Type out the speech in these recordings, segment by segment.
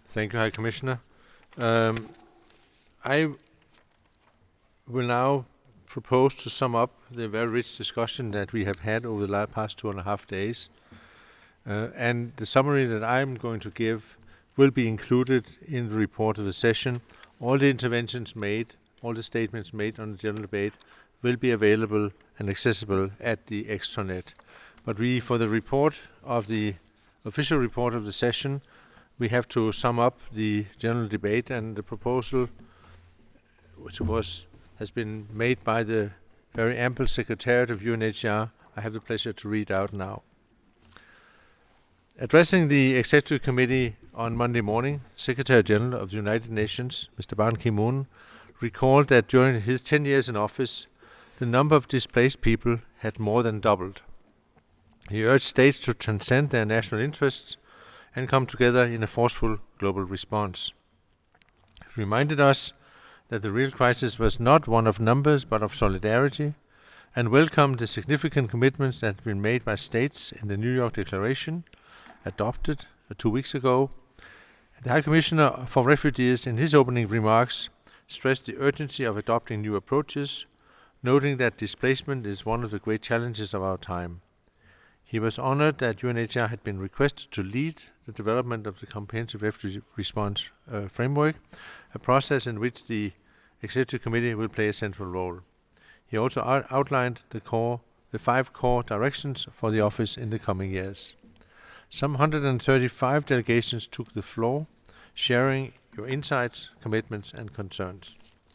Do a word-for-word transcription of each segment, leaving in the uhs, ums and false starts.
Thank you, High Commissioner. Um, I will now propose to sum up the very rich discussion that we have had over the past two and a half days. Uh, and the summary that I'm going to give will be included in the report of the session. All the interventions made, all the statements made on the general debate will be available and accessible at the extranet. But we, for the report of the official report of the session, we have to sum up the general debate and the proposal which was has been made by the very ample Secretariat of U N H C R, I have the pleasure to read out now. Addressing the Executive Committee on Monday morning, Secretary General of the United Nations, Mister Ban Ki-moon, recalled that during his ten years in office, the number of displaced people had more than doubled. He urged states to transcend their national interests and come together in a forceful global response. He reminded us that the real crisis was not one of numbers but of solidarity, and welcomed the significant commitments that have been made by states in the New York Declaration, adopted two weeks ago. The High Commissioner for Refugees, in his opening remarks, stressed the urgency of adopting new approaches, noting that displacement is one of the great challenges of our time. He was honored that U N H C R had been requested to lead the development of the Comprehensive Refugee Response uh, Framework, a process in which the Executive Committee will play a central role. He also out outlined the, core, the five core directions for the office in the coming years. Some one hundred thirty-five delegations took the floor, sharing your insights, commitments, and concerns.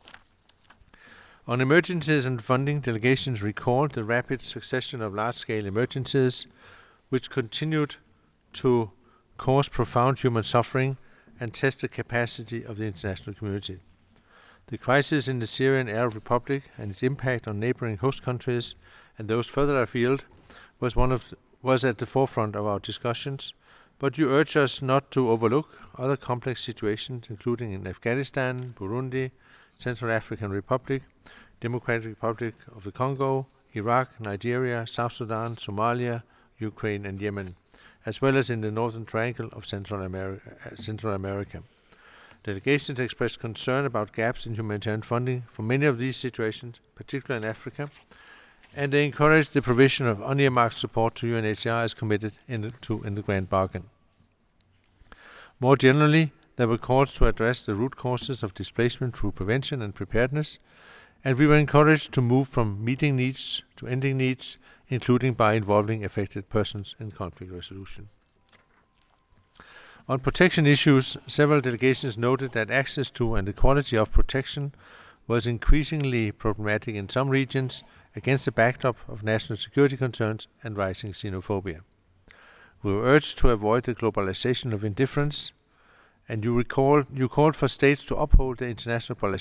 On emergencies and funding, delegations recalled the rapid succession of large-scale emergencies, which continued to cause profound human suffering and test the capacity of the international community. The crisis in the Syrian Arab Republic and its impact on neighboring host countries and those further afield was one of was at the forefront of our discussions, but you urge us not to overlook other complex situations, including in Afghanistan, Burundi, Central African Republic, Democratic Republic of the Congo, Iraq, Nigeria, South Sudan, Somalia, Ukraine, and Yemen, as well as in the Northern Triangle of Central America. Central America. Delegations expressed concern about gaps in humanitarian funding for many of these situations, particularly in Africa, and they encouraged the provision of unearmarked support to U N H C R as committed in, to in the Grand Bargain. More generally, there were calls to address the root causes of displacement through prevention and preparedness, and we were encouraged to move from meeting needs to ending needs, including by involving affected persons in conflict resolution. On protection issues, several delegations noted that access to and the quality of protection was increasingly problematic in some regions against the backdrop of national security concerns and rising xenophobia. We were urged to avoid the globalization of indifference, and you recall you called for states to uphold the international